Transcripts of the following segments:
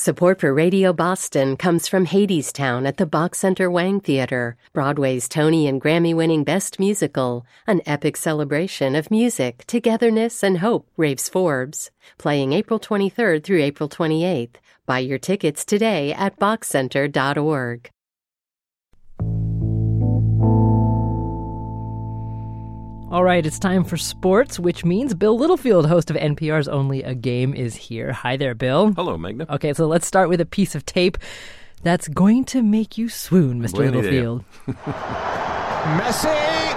Support for Radio Boston comes from Hadestown at the Bach Center Wang Theater, Broadway's Tony and Grammy-winning Best Musical, an epic celebration of music, togetherness, and hope, raves Forbes. Playing April 23rd through April 28th. Buy your tickets today at bachcenter.org. All right, it's time for sports, which means Bill Littlefield, host of NPR's Only a Game, is here. Hi there, Bill. Hello, Magna. Okay, so let's start with a piece of tape that's going to make you swoon, Mr. Littlefield. Messi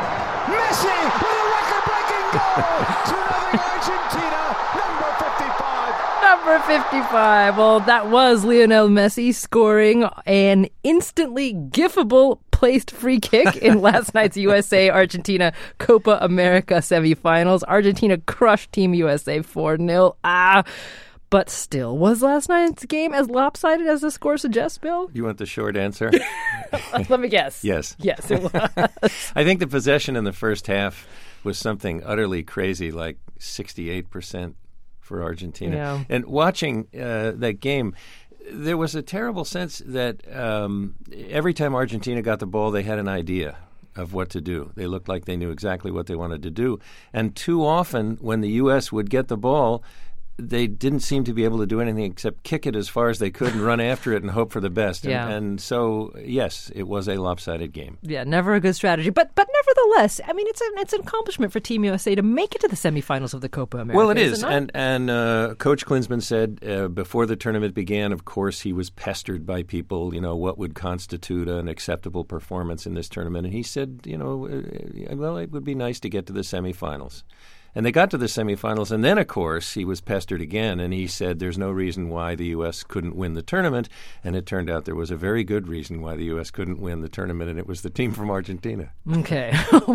with a record-breaking goal to another Argentina, number 55. Number 55. Well, that was Lionel Messi scoring an instantly gifable placed free kick in last night's USA-Argentina Copa America semifinals. Argentina crushed Team USA 4-0. But still, was last night's game as lopsided as the score suggests, Bill? You want the short answer? Let me guess. Yes. Yes, it was. I think the possession in the first half was something utterly crazy, like 68% for Argentina. Yeah. And watching that game, there was a terrible sense that every time Argentina got the ball, they had an idea of what to do. They looked like they knew exactly what they wanted to do. And too often, when the U.S. would get the ball, they didn't seem to be able to do anything except kick it as far as they could and run after it and hope for the best. Yeah. And so, yes, it was a lopsided game. Yeah, never a good strategy. But nevertheless, I mean, it's an accomplishment for Team USA to make it to the semifinals of the Copa America. Well, it is. It And Coach Klinsmann said before the tournament began, of course, he was pestered by people, what would constitute an acceptable performance in this tournament. And he said, well, it would be nice to get to the semifinals. And they got to the semifinals, and then, of course, he was pestered again, and he said there's no reason why the U.S. couldn't win the tournament, and it turned out there was a very good reason why the U.S. couldn't win the tournament, and it was the team from Argentina. Okay.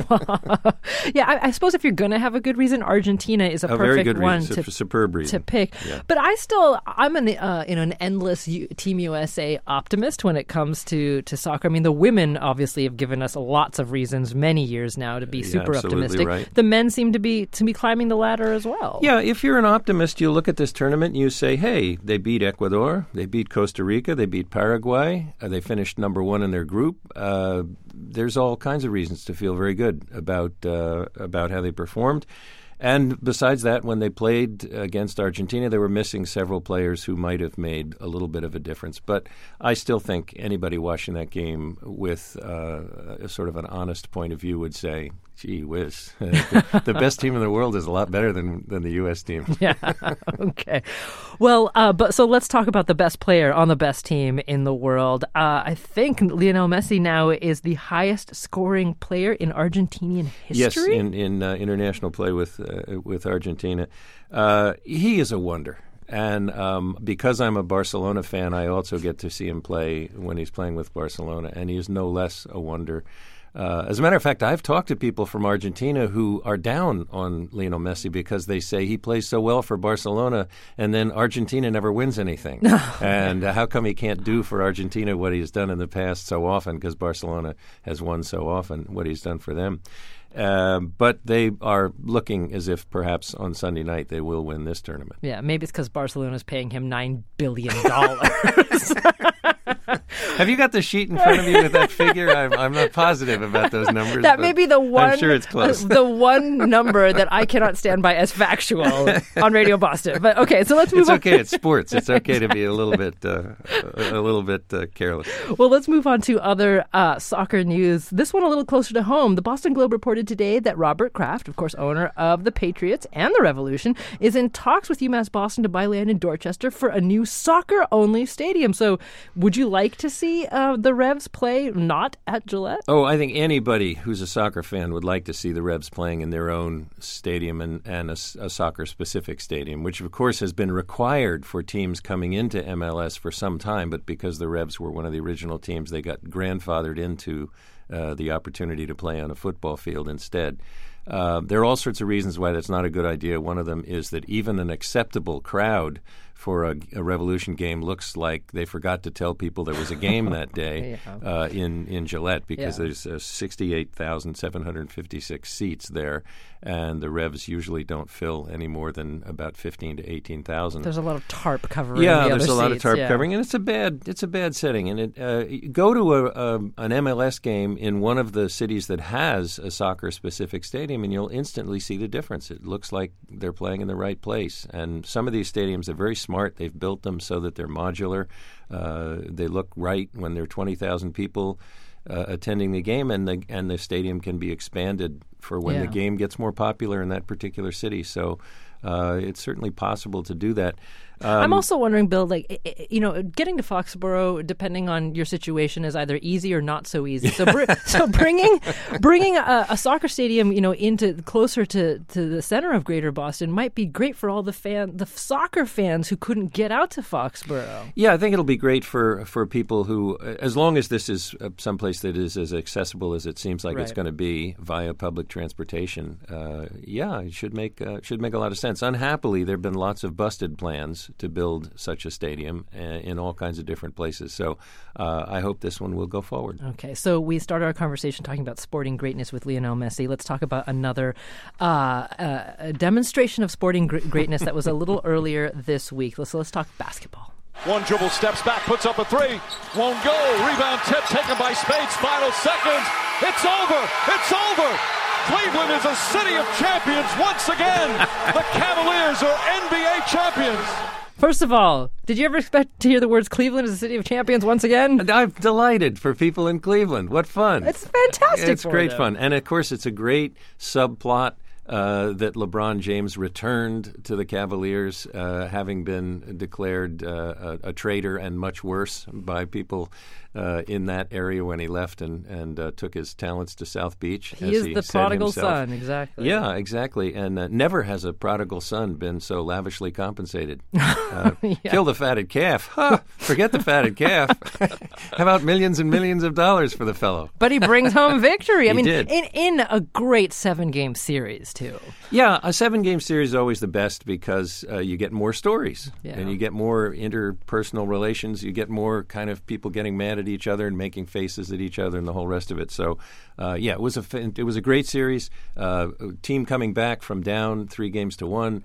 Yeah, I suppose if you're going to have a good reason, Argentina is a perfect very good one reason, superb reason to pick. Yeah. But I'm an endless Team USA optimist when it comes to soccer. I mean, the women obviously have given us lots of reasons many years now to be super optimistic. Right. The men seem to be climbing the ladder as well. Yeah, if you're an optimist, you look at this tournament and you say, hey, they beat Ecuador, they beat Costa Rica, they beat Paraguay, they finished number one in their group. There's all kinds of reasons to feel very good about how they performed. And besides that, when they played against Argentina, they were missing several players who might have made a little bit of a difference. But I still think anybody watching that game with a sort of an honest point of view would say, gee whiz, the best team in the world is a lot better than the U.S. team. Yeah, okay. Well, but so let's talk about the best player on the best team in the world. I think Lionel Messi now is the highest scoring player in Argentinian history. Yes, in international play with Argentina. He is a wonder. And because I'm a Barcelona fan, I also get to see him play when he's playing with Barcelona, and he is no less a wonder. As a matter of fact, I've talked to people from Argentina who are down on Lionel Messi because they say he plays so well for Barcelona and then Argentina never wins anything. And how come he can't do for Argentina what he's done in the past so often, because Barcelona has won so often, what he's done for them. But they are looking as if perhaps on Sunday night they will win this tournament. Yeah, maybe it's because Barcelona's paying him $9 billion. Have you got the sheet in front of you with that figure? I'm not positive about those numbers. That may be the one. I'm sure it's close. The one number that I cannot stand by as factual on Radio Boston. But okay, so let's move on. It's okay. It's sports. It's okay to be a little bit careless. Well, let's move on to other soccer news. This one a little closer to home. The Boston Globe reported today that Robert Kraft, of course, owner of the Patriots and the Revolution, is in talks with UMass Boston to buy land in Dorchester for a new soccer-only stadium. So, would you like to see the Revs play not at Gillette? Oh, I think anybody who's a soccer fan would like to see the Revs playing in their own stadium and a soccer-specific stadium, which, of course, has been required for teams coming into MLS for some time. But because the Revs were one of the original teams, they got grandfathered into the opportunity to play on a football field instead. There are all sorts of reasons why that's not a good idea. One of them is that even an acceptable crowd for a Revolution game looks like they forgot to tell people there was a game that day in Gillette, because there's 68,756 seats there, and the Revs usually don't fill any more than about 15 to 18,000. There's a lot of tarp covering. Yeah, the there's other a lot seats, of tarp covering, and it's a bad setting. And go to an MLS game in one of the cities that has a soccer-specific stadium, and you'll instantly see the difference. It looks like they're playing in the right place. And some of these stadiums are very smart. They've built them so that they're modular. They look right when there are 20,000 people attending the game, and the stadium can be expanded for when the game gets more popular in that particular city. So it's certainly possible to do that. I'm also wondering, Bill, getting to Foxborough, depending on your situation, is either easy or not so easy. So, so bringing a soccer stadium, into closer to the center of Greater Boston might be great for all the soccer fans who couldn't get out to Foxborough. Yeah, I think it'll be great for people who, as long as this is someplace that is as accessible as it seems like it's going to be via public transportation. It should make a lot of sense. Unhappily, there have been lots of busted plans to build such a stadium in all kinds of different places. So I hope this one will go forward. Okay, so we started our conversation talking about sporting greatness with Lionel Messi. Let's talk about another demonstration of sporting greatness that was a little earlier this week. Let's talk basketball. One dribble, steps back, puts up a three. Won't go. Rebound tip taken by Spades. Final seconds. It's over. It's over. Cleveland is a city of champions once again. The Cavaliers are NBA champions. First of all, did you ever expect to hear the words Cleveland is a city of champions once again? I'm delighted for people in Cleveland. What fun. It's fantastic. It's great fun. And, of course, it's a great subplot that LeBron James returned to the Cavaliers, having been declared a traitor and much worse by people in that area when he left and took his talents to South Beach. He is the prodigal son, exactly. Yeah, exactly. And never has a prodigal son been so lavishly compensated. Kill the fatted calf. Huh, forget the fatted calf. How about millions and millions of dollars for the fellow? But he brings home victory. He did. In a great 7-game series, too. Yeah, a 7-game series is always the best because you get more stories and you get more interpersonal relations. You get more kind of people getting mad at each other and making faces at each other and the whole rest of it. So, it was a great series. Team coming back from down 3-1.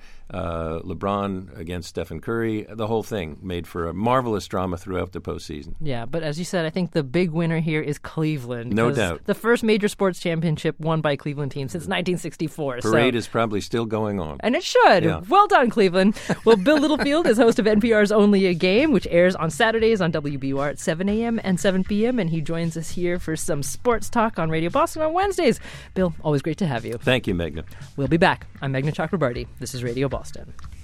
LeBron against Stephen Curry. The whole thing made for a marvelous drama throughout the postseason. Yeah, but as you said, I think the big winner here is Cleveland. No doubt. The first major sports championship won by a Cleveland team since 1964. Parade is probably still going on. And it should. Yeah. Well done, Cleveland. Well, Bill Littlefield is host of NPR's Only a Game, which airs on Saturdays on WBUR at 7 a.m. and 7 p.m., and he joins us here for some sports talk on Radio Boston on Wednesdays. Bill, always great to have you. Thank you, Meghna. We'll be back. I'm Meghna Chakrabarty. This is Radio Boston.